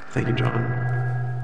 Thank you, John.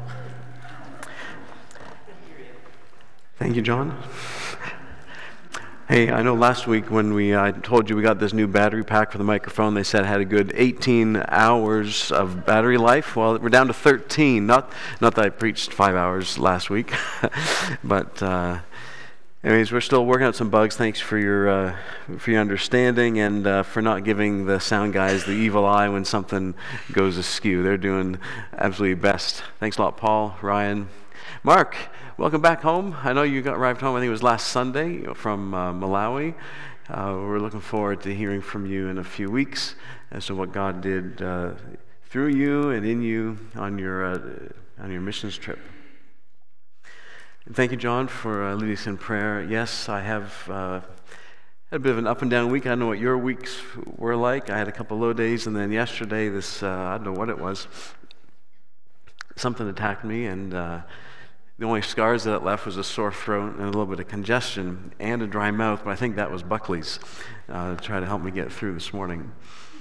Thank you, John. Hey, I know last week when I told you we got this new battery pack for the microphone, they said it had a good 18 hours of battery life. Well, we're down to 13. Not that I preached 5 hours last week, but anyways, we're still working out some bugs. Thanks for your understanding and for not giving the sound guys the evil eye when something goes askew. They're doing absolutely best. Thanks a lot, Paul, Ryan, Mark. Welcome back home. I know you arrived home, I think it was last Sunday from Malawi. We're looking forward to hearing from you in a few weeks as to what God did through you and in you on your missions trip. And thank you, John, for leading us in prayer. Yes, I have had a bit of an up and down week. I don't know what your weeks were like. I had a couple low days, and then yesterday, I don't know what it was. Something attacked me, and the only scars that it left was a sore throat and a little bit of congestion and a dry mouth, but I think that was Buckley's to try to help me get through this morning.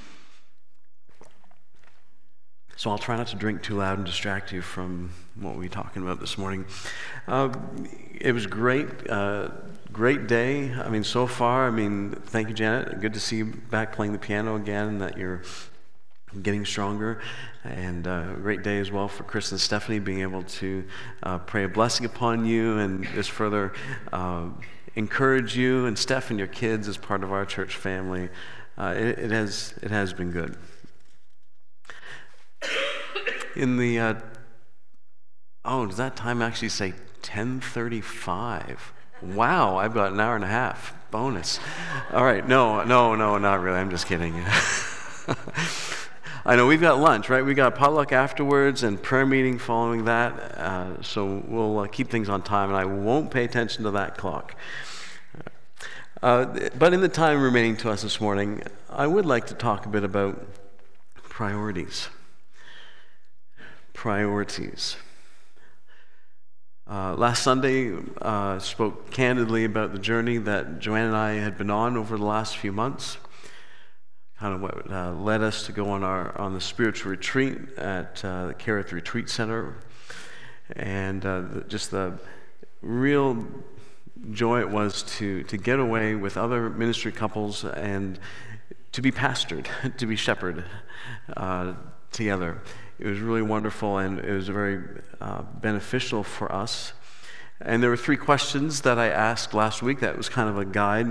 So I'll try not to drink too loud and distract you from what we're talking about this morning. It was great, great day. I mean, so far, thank you, Janet. Good to see you back playing the piano again, that you're getting stronger. And a great day as well for Chris and Stephanie being able to pray a blessing upon you and just further encourage you and Steph and your kids as part of our church family. It has been good. In the does that time actually say 10:35? Wow, I've got an hour and a half bonus. All right, no, not really. I'm just kidding. I know we've got lunch, right? We got potluck afterwards and prayer meeting following that. So we'll keep things on time, and I won't pay attention to that clock. But in the time remaining to us this morning, I would like to talk a bit about priorities. Priorities. Last Sunday, spoke candidly about the journey that Joanne and I had been on over the last few months. Kind of what led us to go on the spiritual retreat at the Kerith Retreat Center, and just the real joy it was to get away with other ministry couples and to be pastored, to be shepherded together. It was really wonderful, and it was very beneficial for us. And there were 3 questions that I asked last week that was kind of a guide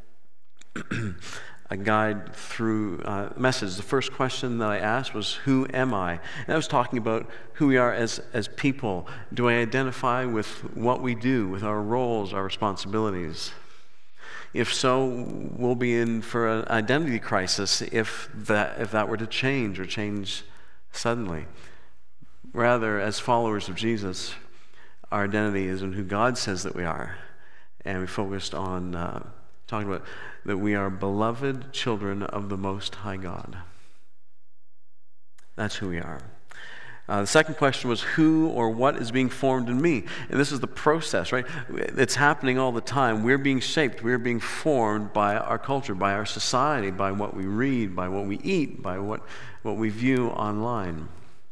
through message. The first question that I asked was, who am I? And I was talking about who we are as people. Do I identify with what we do, with our roles, our responsibilities? If so, we'll be in for an identity crisis if that were to change suddenly. Rather, as followers of Jesus, our identity is in who God says that we are. And we focused on talking about that we are beloved children of the Most High God. That's who we are. The second question was, who or what is being formed in me? And this is the process, right? It's happening all the time. We're being shaped. We're being formed by our culture, by our society, by what we read, by what we eat, by what we view online.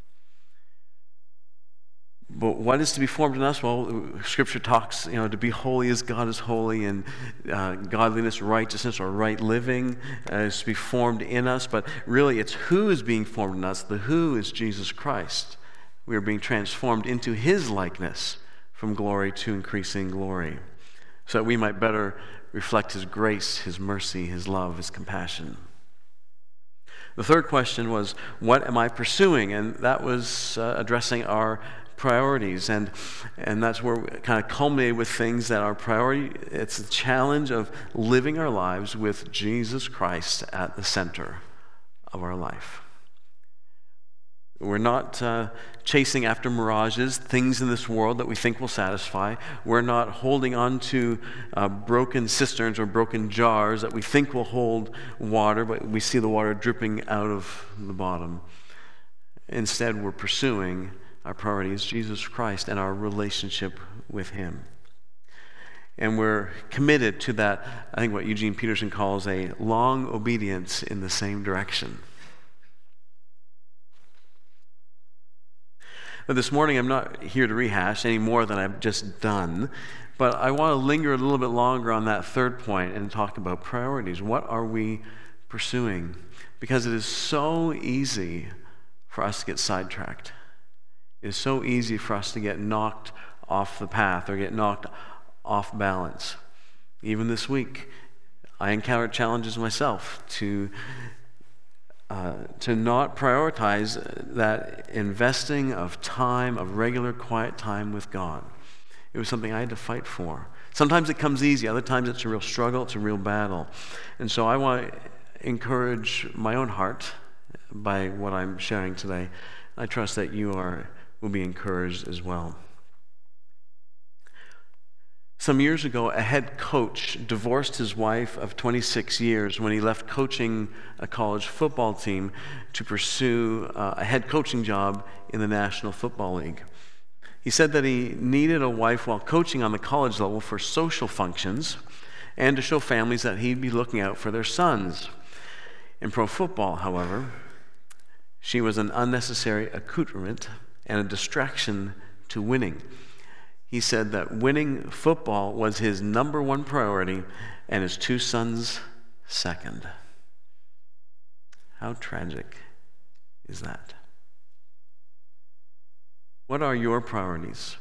But what is to be formed in us? Well, Scripture talks, to be holy as God is holy, and godliness, righteousness, or right living is to be formed in us. But really, it's who is being formed in us. The who is Jesus Christ. We are being transformed into His likeness from glory to increasing glory, so that we might better reflect His grace, His mercy, His love, His compassion. The third question was, what am I pursuing? And that was addressing our priorities, and that's where we kind of culminate with things that are priority. It's the challenge of living our lives with Jesus Christ at the center of our life. We're not chasing after mirages, things in this world that we think will satisfy. We're not holding on to broken cisterns or broken jars that we think will hold water, but we see the water dripping out of the bottom. Instead, we're pursuing our priority is Jesus Christ and our relationship with Him. And we're committed to that, I think what Eugene Peterson calls a long obedience in the same direction. But this morning, I'm not here to rehash any more than I've just done. But I want to linger a little bit longer on that third point and talk about priorities. What are we pursuing? Because it is so easy for us to get sidetracked. It is so easy for us to get knocked off the path or get knocked off balance. Even this week, I encountered challenges myself to not prioritize that investing of time, of regular quiet time with God. It was something I had to fight for. Sometimes it comes easy. Other times it's a real struggle. It's a real battle. And so I want to encourage my own heart by what I'm sharing today. I trust that you will be encouraged as well. Some years ago, a head coach divorced his wife of 26 years when he left coaching a college football team to pursue a head coaching job in the National Football League. He said that he needed a wife while coaching on the college level for social functions and to show families that he'd be looking out for their sons. In pro football, however, she was an unnecessary accoutrement and a distraction to winning. He said that winning football was his number one priority and his two sons' second. How tragic is that? What are your priorities?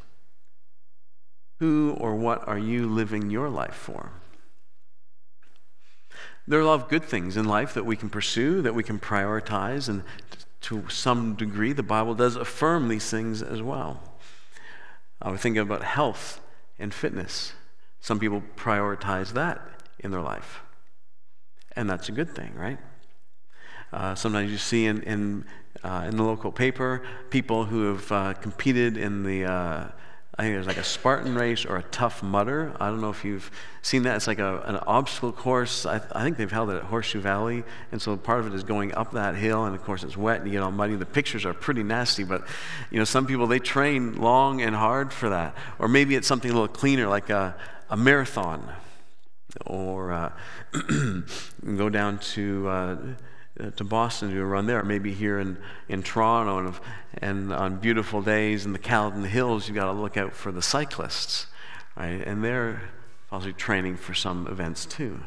Who or what are you living your life for? There are a lot of good things in life that we can pursue, that we can prioritize, and to some degree, the Bible does affirm these things as well. I would think about health and fitness. Some people prioritize that in their life, and that's a good thing, right? Sometimes you see in the local paper people who have competed in the I think there's like a Spartan race or a Tough Mudder. I don't know if you've seen that. It's like an obstacle course. I think they've held it at Horseshoe Valley, and so part of it is going up that hill, and of course it's wet and you get all muddy. The pictures are pretty nasty, but some people, they train long and hard for that. Or maybe it's something a little cleaner, like a marathon, or go down to Boston to do a run there, maybe here in Toronto, and on beautiful days in the Caledon Hills, you've got to look out for the cyclists, right? And they're possibly training for some events too.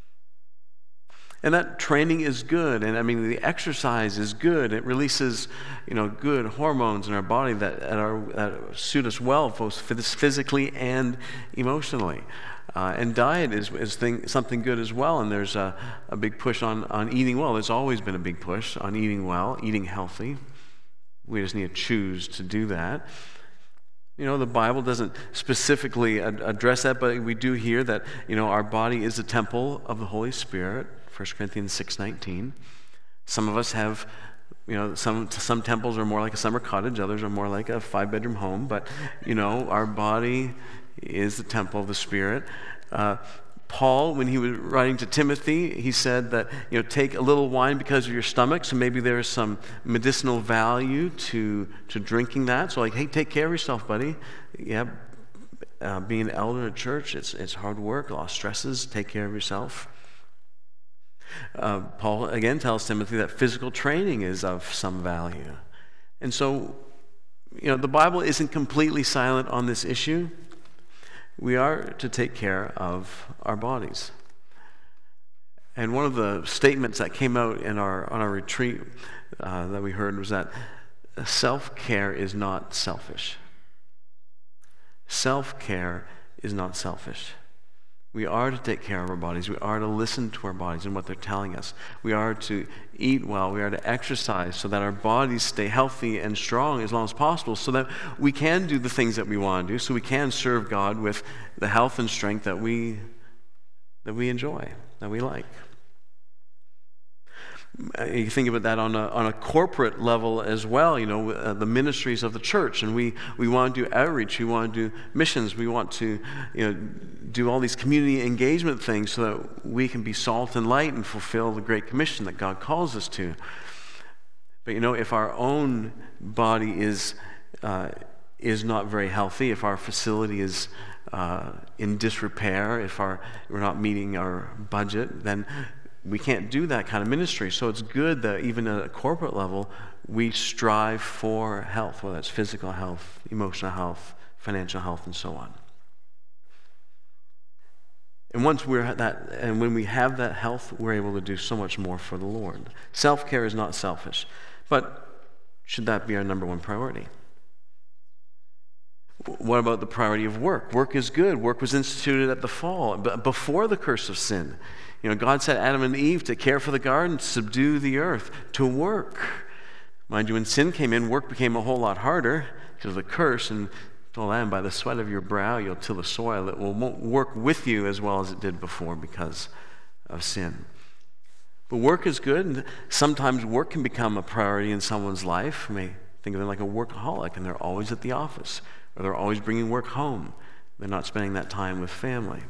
And that training is good, and I mean the exercise is good. It releases, good hormones in our body that suit us well, both physically and emotionally. And diet is something good as well, and there's a big push on eating well. There's always been a big push on eating well, eating healthy. We just need to choose to do that. The Bible doesn't specifically address that, but we do hear that, our body is a temple of the Holy Spirit, 1 Corinthians 6:19. Some of us have, some temples are more like a summer cottage, others are more like a 5-bedroom home, but, our body is the temple of the Spirit. Paul, when he was writing to Timothy, he said that, take a little wine because of your stomach, so maybe there's some medicinal value to drinking that. So hey, take care of yourself, buddy. Yeah, being an elder in a church, it's hard work, a lot of stresses. Take care of yourself. Paul, again, tells Timothy that physical training is of some value. And so, the Bible isn't completely silent on this issue. We are to take care of our bodies. And one of the statements that came out on our retreat that we heard was that self-care is not selfish. Self-care is not selfish. We are to take care of our bodies. We are to listen to our bodies and what they're telling us. We are to eat well. We are to exercise so that our bodies stay healthy and strong as long as possible, so that we can do the things that we want to do, so we can serve God with the health and strength that we enjoy, that we like. You think about that on a corporate level as well, the ministries of the church, and we want to do outreach, we want to do missions, we want to do all these community engagement things so that we can be salt and light and fulfill the Great Commission that God calls us to. But if our own body is not very healthy, if our facility is in disrepair, if we're not meeting our budget, then we can't do that kind of ministry. So it's good that even at a corporate level, we strive for health, whether that's physical health, emotional health, financial health, and so on. And when we have that health, we're able to do so much more for the Lord. Self-care is not selfish, but should that be our number one priority? What about the priority of work? Work is good. Work was instituted at the fall, before the curse of sin. God said Adam and Eve to care for the garden, subdue the earth, to work. Mind you, when sin came in, work became a whole lot harder because of the curse, and told Adam, by the sweat of your brow you'll till the soil. It won't work with you as well as it did before because of sin. But work is good, and sometimes work can become a priority in someone's life. You may think of them like a workaholic, and they're always at the office, or they're always bringing work home. They're not spending that time with family.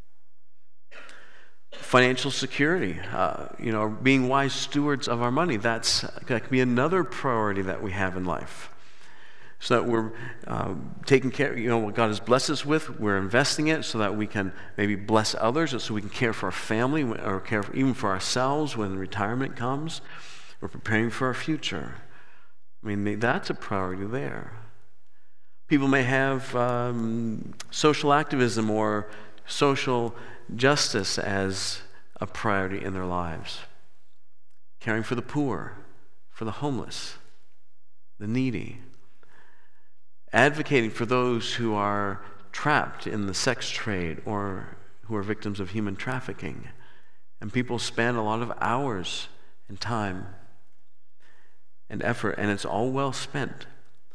Financial security, being wise stewards of our money, that can be another priority that we have in life. So that we're taking care, what God has blessed us with, we're investing it so that we can maybe bless others, so we can care for our family or even for ourselves when retirement comes. We're preparing for our future. That's a priority there. People may have social activism or social justice as a priority in their lives. Caring for the poor, for the homeless, the needy. Advocating for those who are trapped in the sex trade or who are victims of human trafficking. And people spend a lot of hours and time and effort, and it's all well spent.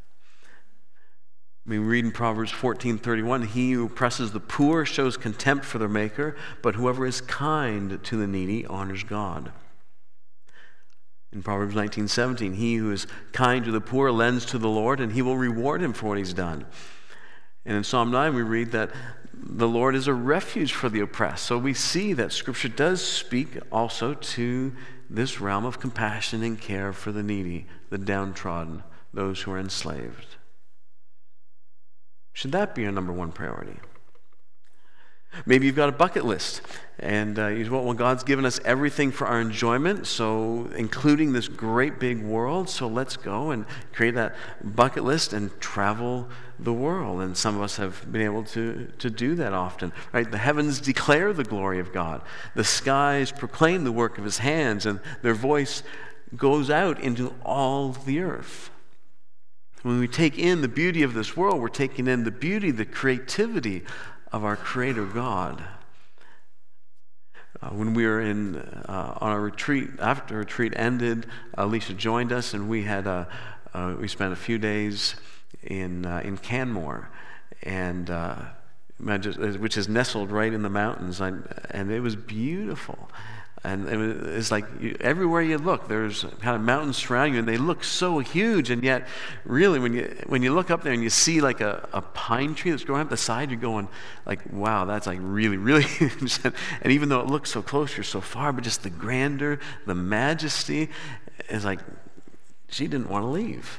We read in Proverbs 14:31, he who oppresses the poor shows contempt for their maker, but whoever is kind to the needy honors God. In Proverbs 19:17, he who is kind to the poor lends to the Lord, and he will reward him for what he's done. And in Psalm 9, we read that the Lord is a refuge for the oppressed. So we see that Scripture does speak also to this realm of compassion and care for the needy, the downtrodden, those who are enslaved. Should that be our number one priority? Maybe you've got a bucket list, and God's given us everything for our enjoyment, so including this great big world, so let's go and create that bucket list and travel the world. And some of us have been able to do that often, right? The heavens declare the glory of God. The skies proclaim the work of his hands, and their voice goes out into all the earth. When we take in the beauty of this world, we're taking in the beauty, the creativity of our Creator God. When we were on our retreat, after the retreat ended, Alicia joined us, and we spent a few days in Canmore, and which is nestled right in the mountains, and it was beautiful. And it's like everywhere you look, there's kind of mountains surrounding you, and they look so huge. And yet, really, when you look up there and you see like a pine tree that's growing up the side, you're going like, wow, that's like really, really huge. And even though it looks so close, you're so far, but just the grandeur, the majesty, is like, she didn't want to leave.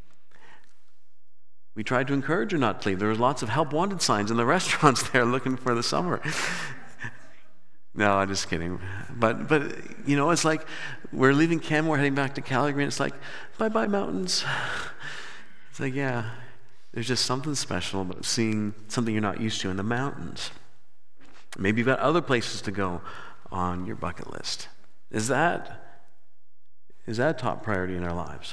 We tried to encourage her not to leave. There was lots of help wanted signs in the restaurants there looking for the summer. No, I'm just kidding. But it's like we're leaving Canmore, heading back to Calgary, and it's like, bye-bye mountains. It's like, yeah, there's just something special about seeing something you're not used to in the mountains. Maybe you've got other places to go on your bucket list. Is that a top priority in our lives?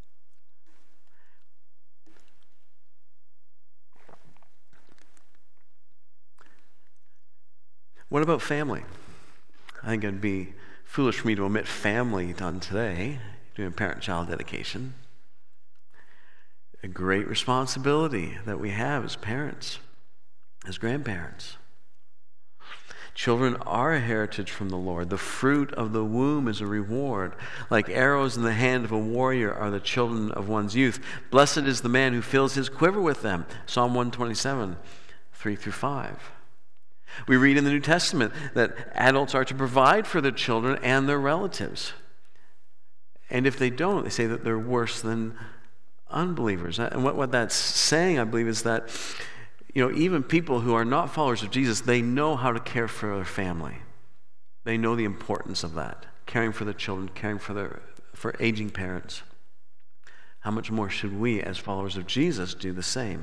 What about family? I think it'd be foolish for me to omit family on today, doing parent-child dedication. A great responsibility that we have as parents, as grandparents. Children are a heritage from the Lord. The fruit of the womb is a reward. Like arrows in the hand of a warrior are the children of one's youth. Blessed is the man who fills his quiver with them. Psalm 127, 3-5. We read in the New Testament that adults are to provide for their children and their relatives. And if they don't, they say that they're worse than unbelievers. And what that's saying, I believe, is that even people who are not followers of Jesus, they know how to care for their family. They know the importance of that, caring for the children, caring for aging parents. how much more should we, as followers of Jesus, do the same?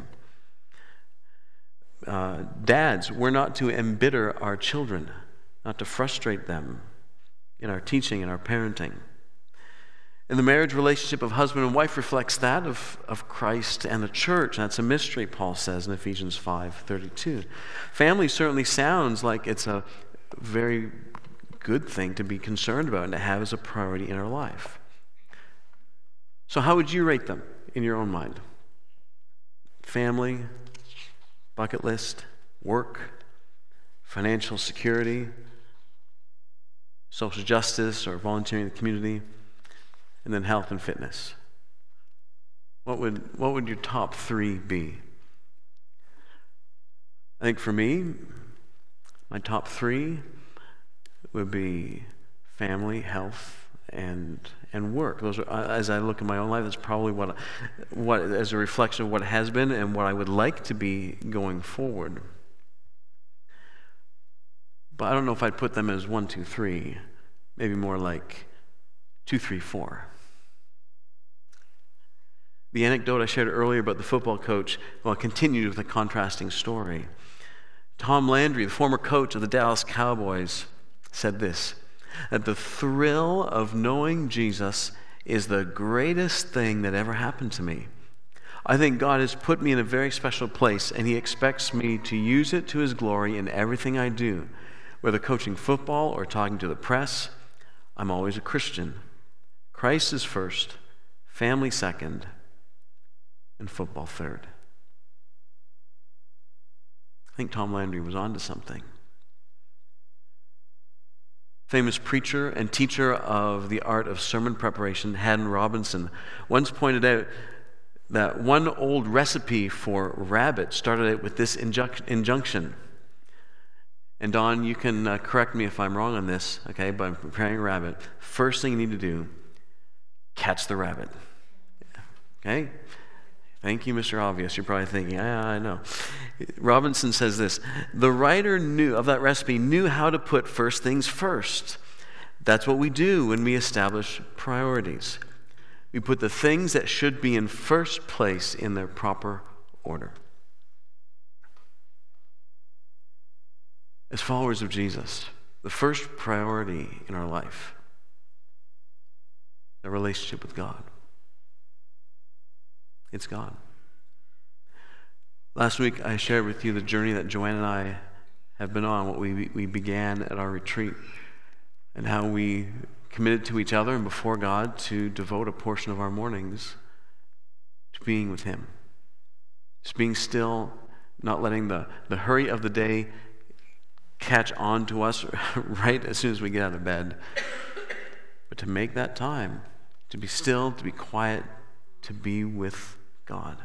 Dads, we're not to embitter our children, not to frustrate them in our teaching and our parenting. And the marriage relationship of husband and wife reflects that of Christ and the church. That's a mystery, Paul says in Ephesians 5:32. Family certainly sounds like it's a very good thing to be concerned about and to have as a priority in our life. So how would you rate them in your own mind? Family, bucket list, work, financial security, social justice or volunteering in the community, and then health and fitness. What would your top three be? I think for me, my top three would be family, health, and work. Those are, as I look in my own life, that's probably what as a reflection of what has been and what I would like to be going forward. But I don't know if I'd put them as 1, 2, 3. Maybe more like 2, 3, 4. The anecdote I shared earlier about the football coach, continued with a contrasting story. Tom Landry, the former coach of the Dallas Cowboys, said this, that the thrill of knowing Jesus is the greatest thing that ever happened to me. I think God has put me in a very special place, and He expects me to use it to His glory in everything I do. Whether coaching football or talking to the press, I'm always a Christian. Christ is first, family second, and football third. I think Tom Landry was onto something. Famous preacher and teacher of the art of sermon preparation, Haddon Robinson, once pointed out that one old recipe for rabbit started out with this injunction. And Don, you can correct me if I'm wrong on this, okay, but I'm preparing a rabbit. First thing you need to do, catch the rabbit. Okay? Thank you, Mr. Obvious. You're probably thinking, yeah, I know. Robinson says this, the writer of that recipe knew how to put first things first. That's what we do when we establish priorities. We put the things that should be in first place in their proper order. As followers of Jesus, the first priority in our life, the relationship with God. It's God. Last week, I shared with you the journey that Joanne and I have been on, what we began at our retreat, and how we committed to each other and before God to devote a portion of our mornings to being with Him. Just being still, not letting the hurry of the day catch on to us right as soon as we get out of bed, but to make that time, to be still, to be quiet, to be with God.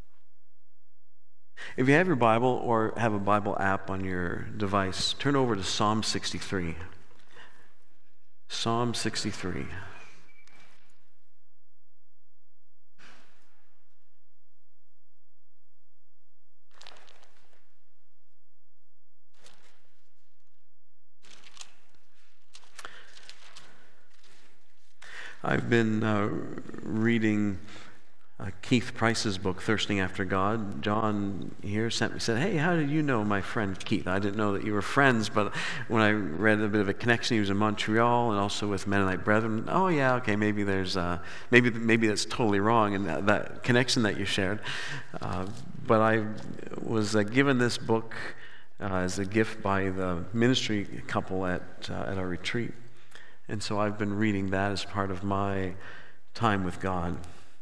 If you have your Bible or have a Bible app on your device, turn over to Psalm 63. Psalm 63. I've been reading Keith Price's book, Thirsting After God. John here said, hey, how did you know my friend Keith? I didn't know that you were friends, but when I read a bit of a connection, he was in Montreal and also with Mennonite Brethren. Oh yeah, okay, maybe there's, maybe that's totally wrong in that connection that you shared. But I was given this book as a gift by the ministry couple at our retreat. And so I've been reading that as part of my time with God.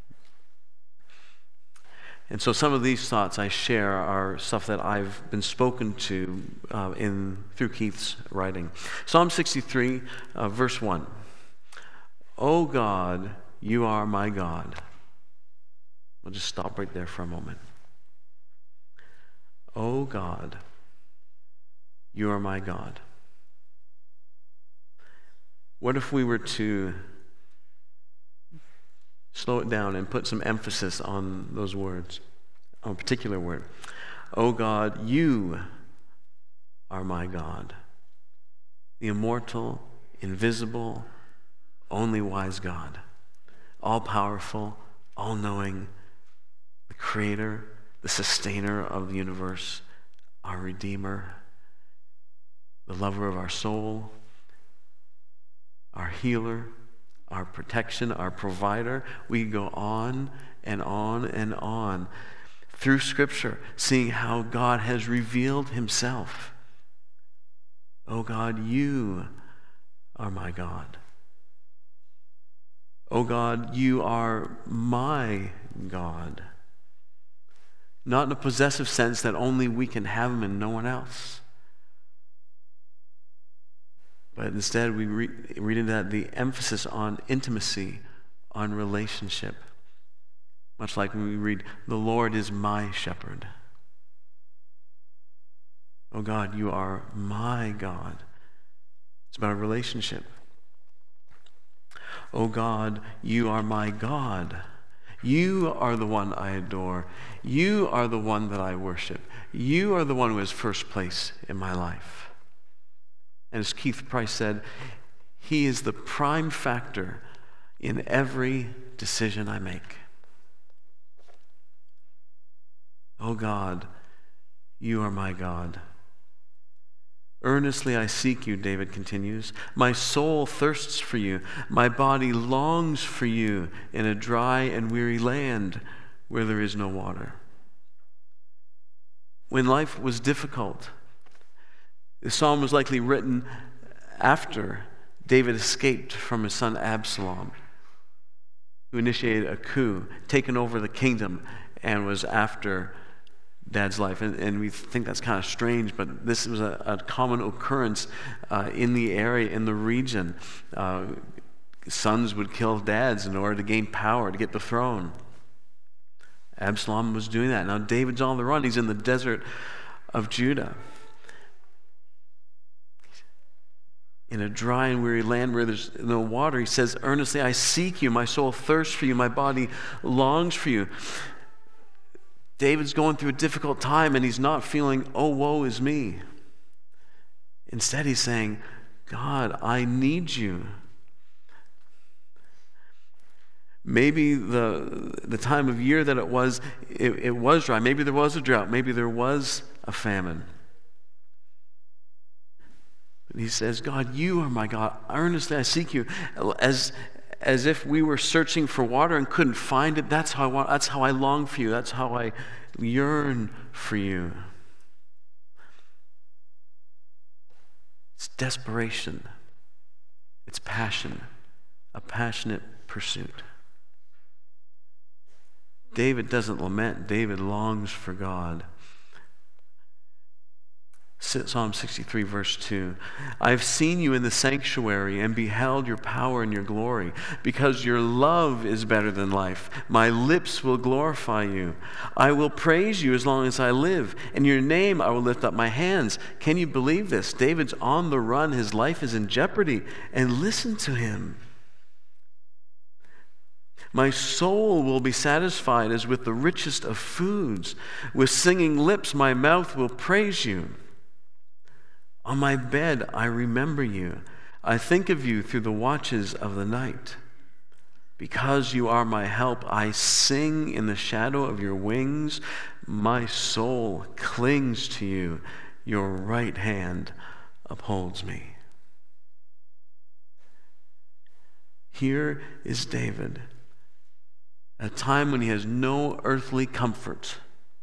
And so some of these thoughts I share are stuff that I've been spoken to through Keith's writing. Psalm 63, verse 1. O God, you are my God. We'll just stop right there for a moment. O God, you are my God. What if we were to slow it down and put some emphasis on those words, on a particular word? Oh God, you are my God, the immortal, invisible, only wise God, all-powerful, all-knowing, the creator, the sustainer of the universe, our Redeemer, the lover of our soul, our healer, our protection, our provider. We go on and on and on through Scripture, seeing how God has revealed himself. Oh God, you are my God. Oh God, you are my God. Not in a possessive sense that only we can have him and no one else. But instead we read into that the emphasis on intimacy, on relationship. Much like when we read, the Lord is my shepherd. Oh God, you are my God. It's about a relationship. Oh God, you are my God. You are the one I adore. You are the one that I worship. You are the one who has first place in my life. And as Keith Price said, he is the prime factor in every decision I make. Oh God, you are my God. Earnestly I seek you, David continues. My soul thirsts for you. My body longs for you in a dry and weary land where there is no water. When life was difficult, the psalm was likely written after David escaped from his son Absalom, who initiated a coup, taken over the kingdom, and was after Dad's life. And we think that's kind of strange, but this was a common occurrence in the area, in the region. Sons would kill dads in order to gain power, to get the throne. Absalom was doing that. Now David's on the run. He's in the desert of Judah, in a dry and weary land where there's no water. He says, earnestly I seek you. My soul thirsts for you. My body longs for you. David's going through a difficult time, and he's not feeling, oh, woe is me. Instead, he's saying, God, I need you. Maybe the time of year that it was dry. Maybe there was a drought. Maybe there was a famine. And he says, God, you are my God. Earnestly I seek you. As if we were searching for water and couldn't find it. That's how I long for you. That's how I yearn for you. It's desperation. It's passion. A passionate pursuit. David doesn't lament. David longs for God. Psalm 63, verse 2. I have seen you in the sanctuary and beheld your power and your glory. Because your love is better than life, my lips will glorify you. I will praise you as long as I live. In your name I will lift up my hands. Can you believe this? David's on the run. His life is in jeopardy. And listen to him. My soul will be satisfied as with the richest of foods. With singing lips my mouth will praise you. On my bed, I remember you. I think of you through the watches of the night. Because you are my help, I sing in the shadow of your wings. My soul clings to you. Your right hand upholds me. Here is David, at a time when he has no earthly comfort.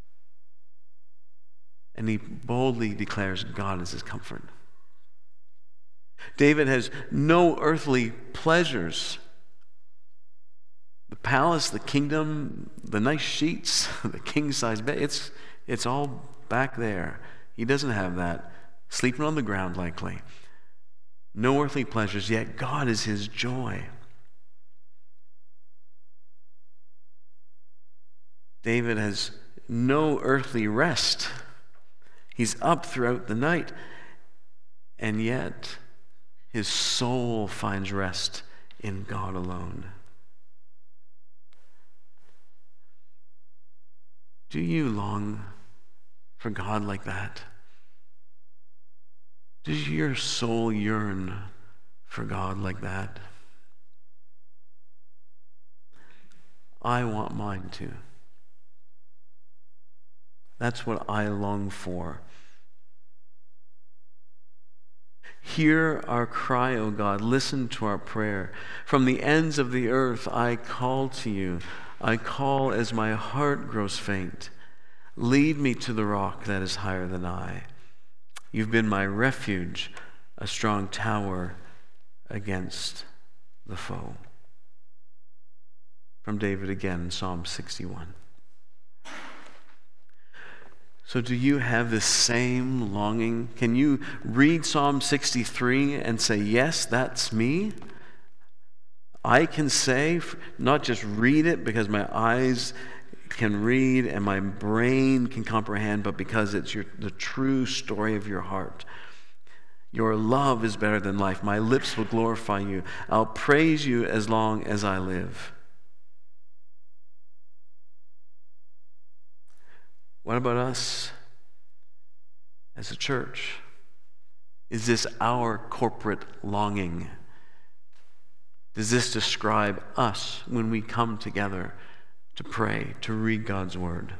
And he boldly declares God is his comfort. David has no earthly pleasures. The palace, the kingdom, the nice sheets, the king-size bed, it's all back there. He doesn't have that. Sleeping on the ground likely. No earthly pleasures, yet God is his joy. David has no earthly rest. He's up throughout the night, and yet his soul finds rest in God alone. Do you long for God like that? Does your soul yearn for God like that? I want mine too. That's what I long for. Hear our cry, O God. Listen to our prayer. From the ends of the earth I call to you. I call as my heart grows faint. Lead me to the rock that is higher than I. You've been my refuge, a strong tower against the foe. From David again, Psalm 61. So do you have this same longing? Can you read Psalm 63 and say, yes, that's me? I can say, not just read it because my eyes can read and my brain can comprehend, but because it's the true story of your heart. Your love is better than life. My lips will glorify you. I'll praise you as long as I live. What about us as a church? Is this our corporate longing? Does this describe us when we come together to pray, to read God's word?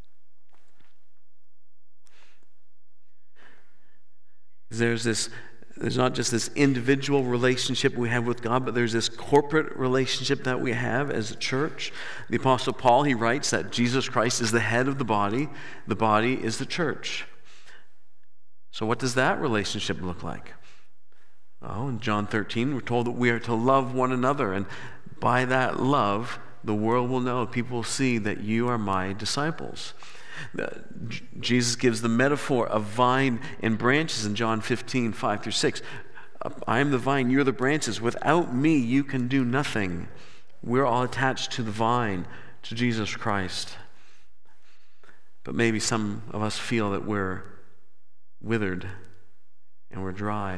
There's not just this individual relationship we have with God, but there's this corporate relationship that we have as a church. The Apostle Paul, he writes that Jesus Christ is the head of the body is the church. So what does that relationship look like? Well, in John 13, we're told that we are to love one another, and by that love, the world will know, people will see that you are my disciples. Jesus gives the metaphor of vine and branches in John 15, 5-6. I am the vine, you're the branches. Without me, you can do nothing. We're all attached to the vine, to Jesus Christ. But maybe some of us feel that we're withered and we're dry.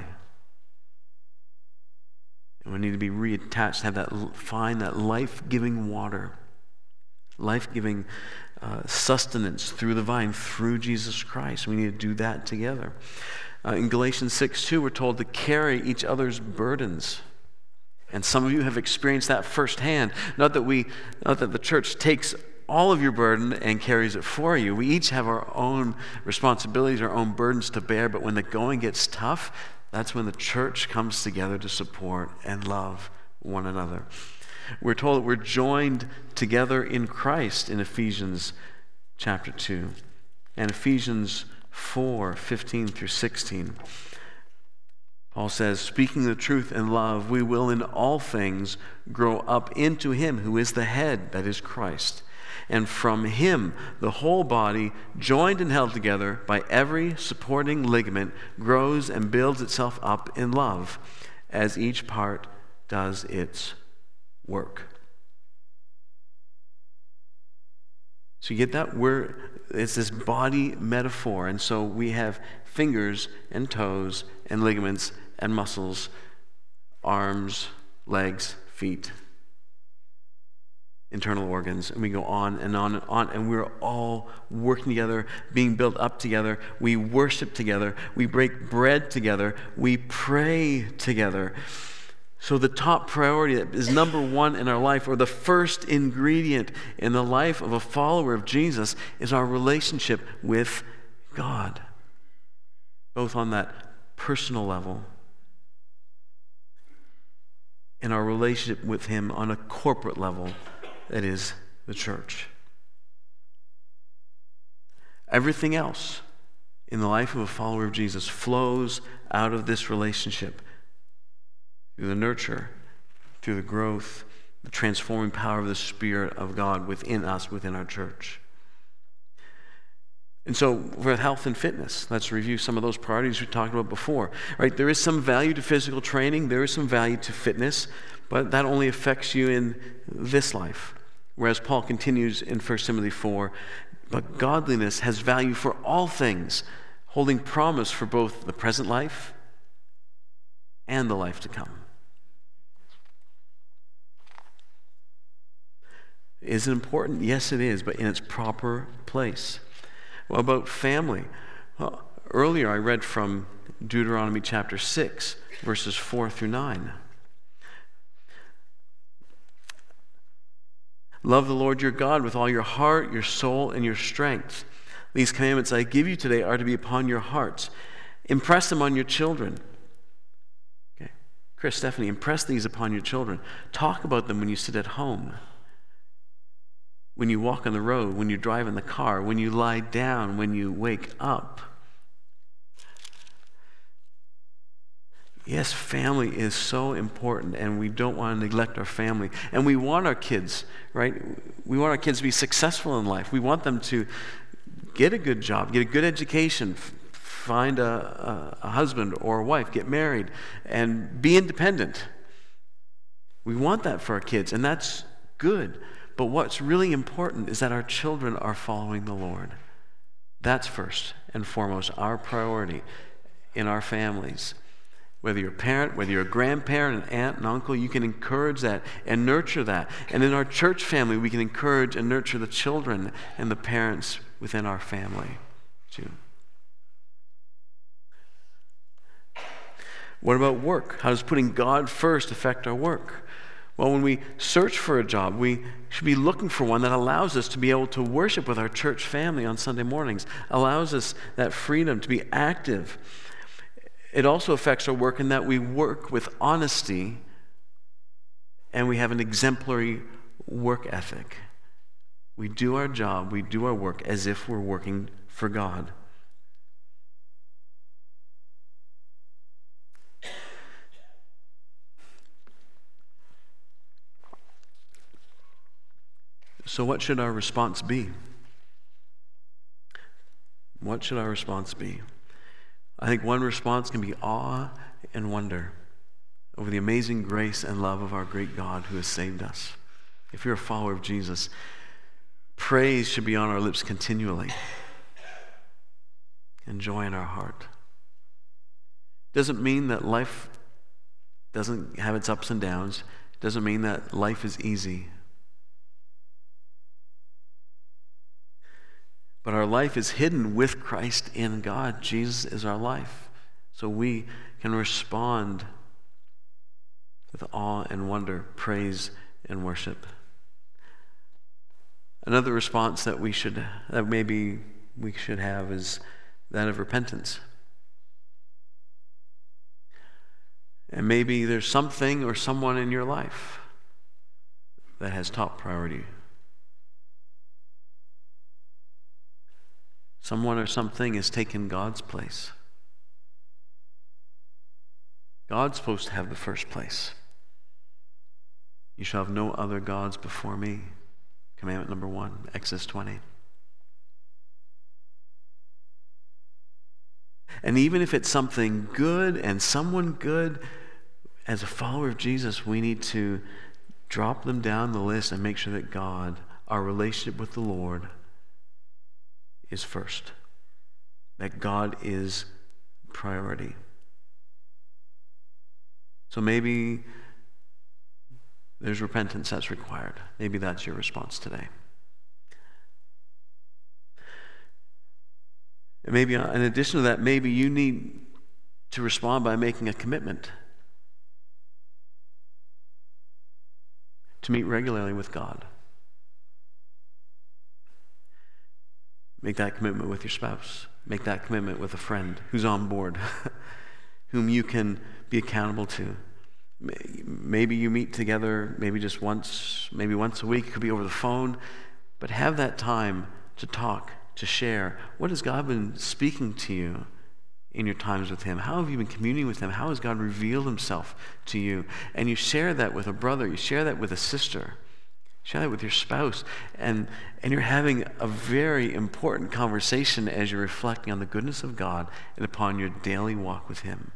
And we need to be reattached, find that life-giving water, life-giving sustenance through the vine, through Jesus Christ. We need to do that together. In Galatians 6:2, we're told to carry each other's burdens. And some of you have experienced that firsthand. Not that the church takes all of your burden and carries it for you. We each have our own responsibilities, our own burdens to bear, but when the going gets tough, that's when the church comes together to support and love one another. We're told that we're joined together in Christ in Ephesians chapter 2 and Ephesians 4:15-16. Paul says, speaking the truth in love, we will in all things grow up into him who is the head, that is Christ. And from him, the whole body, joined and held together by every supporting ligament, grows and builds itself up in love, as each part does its work. So you get that? It's this body metaphor. And so we have fingers and toes and ligaments and muscles, arms, legs, feet, internal organs, and we go on and on and on, and we're all working together, being built up together. We worship together. We break bread together. We pray together. So the top priority that is number one in our life, or the first ingredient in the life of a follower of Jesus, is our relationship with God, both on that personal level and our relationship with him on a corporate level, that is the church. Everything else in the life of a follower of Jesus flows out of this relationship, through the nurture, through the growth, the transforming power of the Spirit of God within us, within our church. And so for health and fitness, let's review some of those priorities we talked about before. Right? There is some value to physical training, there is some value to fitness, but that only affects you in this life. Whereas Paul continues in 1 Timothy 4, but godliness has value for all things, holding promise for both the present life and the life to come. Is it important? Yes, it is, but in its proper place. What about family? Well, earlier I read from Deuteronomy chapter 6, verses 4-9. Love the Lord your God with all your heart, your soul, and your strength. These commandments I give you today are to be upon your hearts. Impress them on your children. Okay. Chris, Stephanie, impress these upon your children. Talk about them when you sit at home, when you walk on the road, when you drive in the car, when you lie down, when you wake up. Yes, family is so important, and we don't want to neglect our family. And we want our kids, right? We want our kids to be successful in life. We want them to get a good job, get a good education, find a husband or a wife, get married, and be independent. We want that for our kids, and that's good. But what's really important is that our children are following the Lord. That's first and foremost our priority in our families. Whether you're a parent, whether you're a grandparent, an aunt, an uncle, you can encourage that and nurture that. And in our church family, we can encourage and nurture the children and the parents within our family too. What about work? How does putting God first affect our work? Well, when we search for a job, we should be looking for one that allows us to be able to worship with our church family on Sunday mornings, allows us that freedom to be active. It also affects our work in that we work with honesty and we have an exemplary work ethic. We do our job, we do our work as if we're working for God. So what should our response be? What should our response be? I think one response can be awe and wonder over the amazing grace and love of our great God who has saved us. If you're a follower of Jesus, praise should be on our lips continually and joy in our heart. Doesn't mean that life doesn't have its ups and downs. Doesn't mean that life is easy. But our life is hidden with Christ in God. Jesus is our life. So we can respond with awe and wonder, praise and worship. Another response that maybe we should have is that of repentance. And maybe there's something or someone in your life that has top priority. Someone or something has taken God's place. God's supposed to have the first place. You shall have no other gods before me. Commandment number 1, Exodus 20. And even if it's something good and someone good, as a follower of Jesus, we need to drop them down the list and make sure that God, our relationship with the Lord, is first. That God is priority. So maybe there's repentance that's required. Maybe that's your response today. And maybe in addition to that, maybe you need to respond by making a commitment to meet regularly with God. Make that commitment with your spouse. Make that commitment with a friend who's on board, whom you can be accountable to. Maybe you meet together, maybe just once, maybe once a week. It could be over the phone. But have that time to talk, to share. What has God been speaking to you in your times with Him? How have you been communing with Him? How has God revealed Himself to you? And you share that with a brother. You share that with a sister. Share that with your spouse, and you're having a very important conversation as you're reflecting on the goodness of God and upon your daily walk with Him.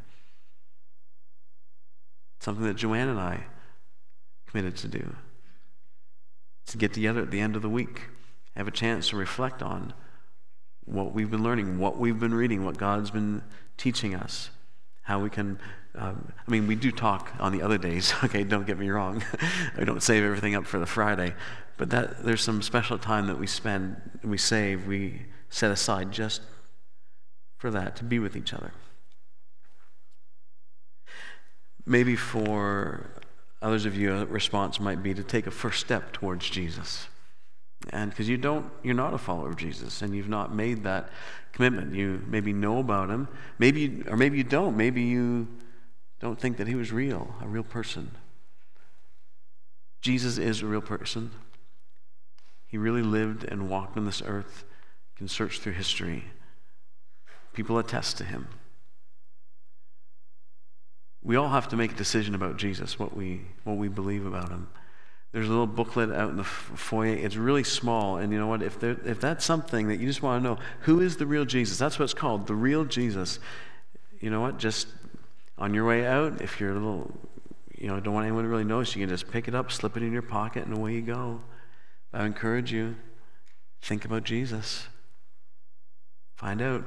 Something that Joanne and I committed to do. To get together at the end of the week, have a chance to reflect on what we've been learning, what we've been reading, what God's been teaching us, how we can we do talk on the other days, okay, don't get me wrong. I don't save everything up for the Friday, but there's some special time that we spend, we set aside just for that, to be with each other. Maybe for Others of you, a response might be to take a first step towards Jesus. And because you're not a follower of Jesus, and you've not made that commitment. You maybe know about him, maybe you don't. Maybe you don't think that he was real, a real person. Jesus is a real person. He really lived and walked on this earth. You can search through history. People attest to him. We all have to make a decision about Jesus, what we believe about him. There's a little booklet out in the foyer. It's really small, and you know what? If that's something that you just want to know, who is the real Jesus? That's what it's called, the real Jesus. You know what? Just on your way out, if you're a little, don't want anyone to really notice, you can just pick it up, slip it in your pocket, and away you go. I encourage you, think about Jesus. Find out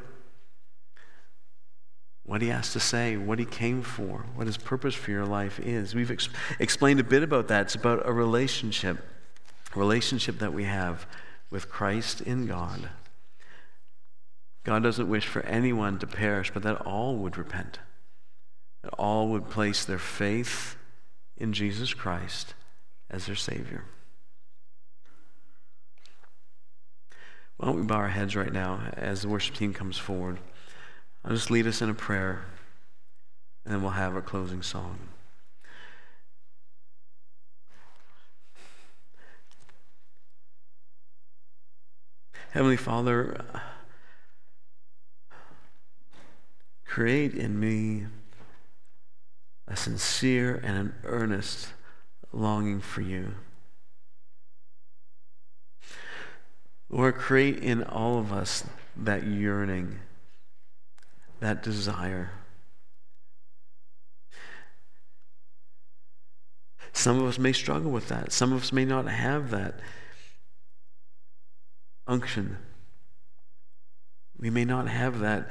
what he has to say, what he came for, what his purpose for your life is. We've explained a bit about that. It's about a relationship that we have with Christ in God. God doesn't wish for anyone to perish, but that all would repent, that all would place their faith in Jesus Christ as their Savior. Why don't we bow our heads right now as the worship team comes forward. I'll just lead us in a prayer, and then we'll have our closing song. Heavenly Father, create in me a sincere and an earnest longing for you. Lord, create in all of us that yearning, that desire. Some of us may struggle with that. Some of us may not have that unction. We may not have that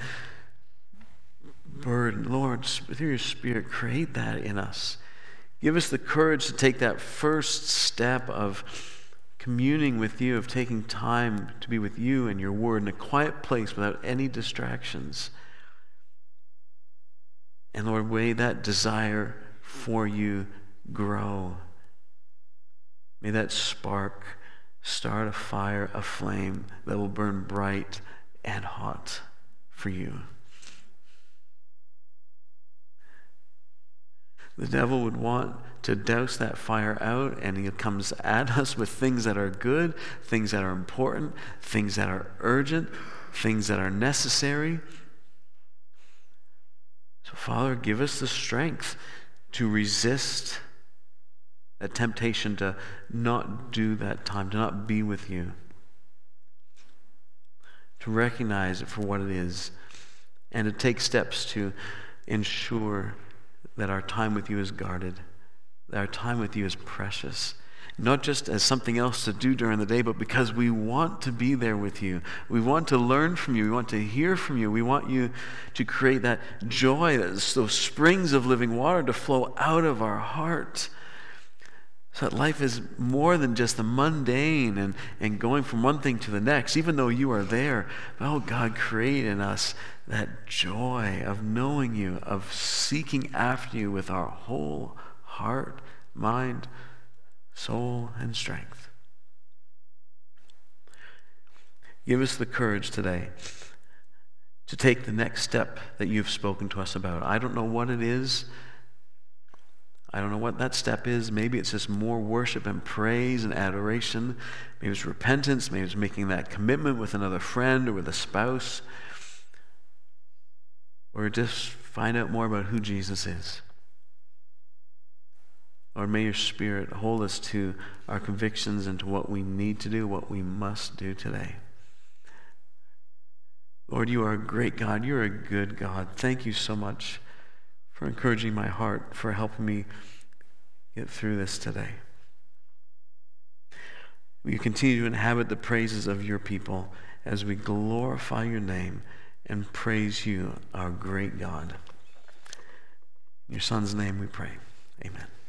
burden. Lord, through your Spirit, create that in us. Give us the courage to take that first step of communing with you, of taking time to be with you and your word in a quiet place without any distractions. And Lord, may that desire for you grow. May that spark start a fire, a flame that will burn bright and hot for you. The devil would want to douse that fire out, and he comes at us with things that are good, things that are important, things that are urgent, things that are necessary. So, Father, give us the strength to resist that temptation to not do that time, to not be with you, to recognize it for what it is, and to take steps to ensure that our time with you is guarded, that our time with you is precious, not just as something else to do during the day, but because we want to be there with you. We want to learn from you. We want to hear from you. We want you to create that joy, those springs of living water to flow out of our heart, so that life is more than just the mundane and going from one thing to the next, even though you are there. But, oh God, create in us that joy of knowing you, of seeking after you with our whole heart, mind, soul, and strength. Give us the courage today to take the next step that you've spoken to us about. I don't know what it is. I don't know what that step is. Maybe it's just more worship and praise and adoration. Maybe it's repentance. Maybe it's making that commitment with another friend or with a spouse. Or just find out more about who Jesus is. Or may your Spirit hold us to our convictions and to what we need to do, what we must do today. Lord, you are a great God. You're a good God. Thank you so much for encouraging my heart, for helping me get through this today. Will you continue to inhabit the praises of your people as we glorify your name and praise you, our great God. In your Son's name we pray. Amen.